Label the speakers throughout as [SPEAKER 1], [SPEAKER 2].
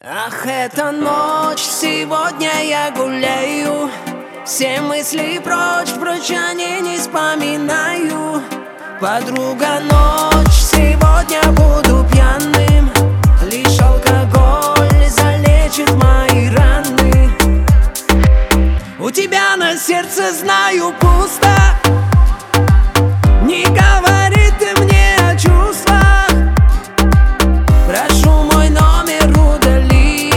[SPEAKER 1] Ах, эта ночь, сегодня я гуляю, все мысли прочь они не вспоминаю. Подруга, ночь, сегодня буду пьяным, лишь алкоголь залечит мои раны. У тебя на сердце, знаю, пусто, не говори ты мне о чувствах. Прошу, мой номер удали,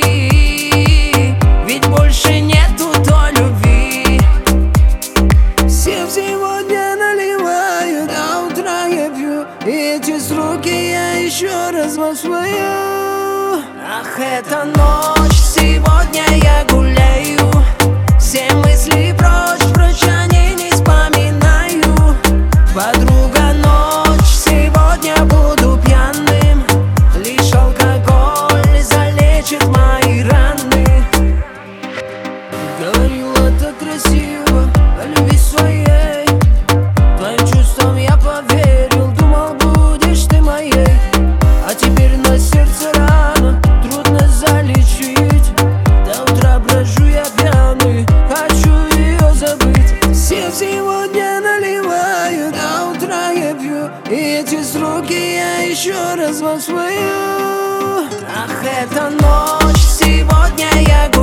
[SPEAKER 1] ведь больше нету той любви. Всем сегодня наливаю, до утра я пью, и эти сроки я еще раз вам свою. Ах, эта ночь, сегодня я гуляю, все мысли прочь они не вспоминаю. Подруга, ночь, сегодня буду пьяным, лишь алкоголь залечит мои раны. Говорила так красиво о любви своей, твоим чувствам я поверил, думал, будешь ты моей. А теперь на сердце рана, трудно залечить, до утра брожу я пьяный, хочу ее забыть. Все сегодня наливаю, до утра я пью, и эти сроки я еще раз вам свою. Ах, эта ночь, сегодня я